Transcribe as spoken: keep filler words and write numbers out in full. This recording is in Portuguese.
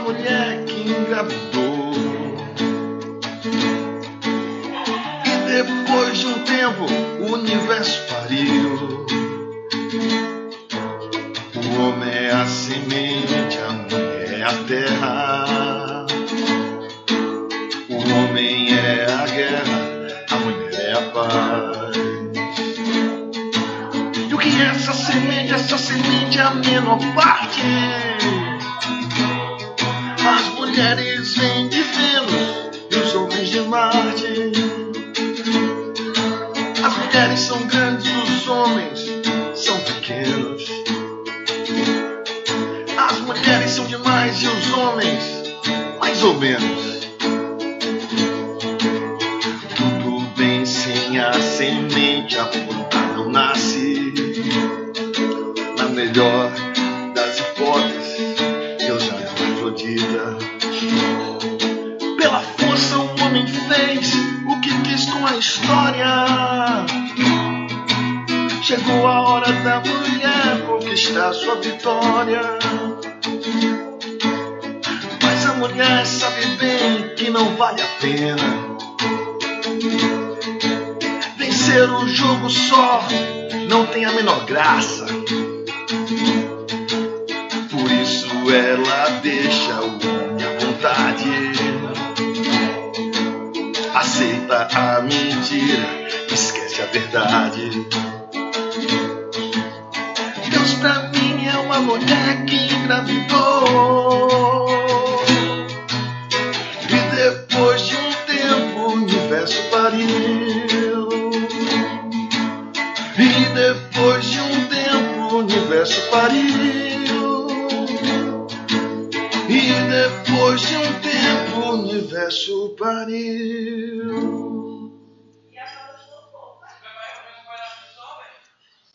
mulher que engravidou. E depois de um tempo o universo pariu. O homem é a semente, a mulher é a terra. O homem é a guerra, a mulher é a paz. E o que é essa semente? Essa semente é a menor parte. As mulheres vêm de Vênus e os homens de Marte. As mulheres são grandes, os homens são pequenos. As mulheres são demais e os homens mais ou menos. Tudo bem sem a semente, a planta não nasce. Na melhor das hipóteses, Deus já é Afrodita. Pela força o homem fez o que quis com a história. Chegou a hora da mulher conquistar sua vitória. Mas a mulher sabe bem que não vale a pena. Vencer o jogo só não tem a menor graça. Por isso ela deixa o homem à vontade. Aceita a mentira, esquece a verdade. Deus pra mim é uma mulher que engravidou. E depois de um tempo o universo pariu. E depois de um tempo o universo pariu. E depois de um tempo o universo pariu.